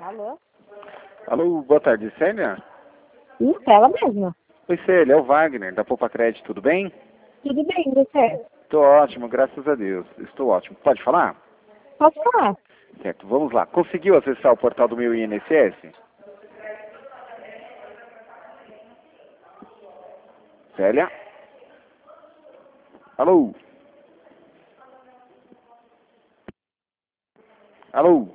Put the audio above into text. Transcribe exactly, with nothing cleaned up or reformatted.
Alô? Alô, boa tarde, Célia? Isso, ela mesma. Oi, Célia, é o Wagner, da Poupa Crédito, tudo bem? Tudo bem, você? Tô ótimo, graças a Deus. Estou ótimo. Pode falar? Posso falar? Certo, vamos lá. Conseguiu acessar o portal do meu I N S S? Célia? Alô? Alô?